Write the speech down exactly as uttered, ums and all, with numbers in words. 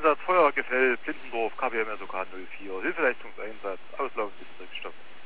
Einsatz, Feuergefäll, Blindendorf, K W M S O K null vier, Hilfeleistungseinsatz, auslaufende Betriebsstopp.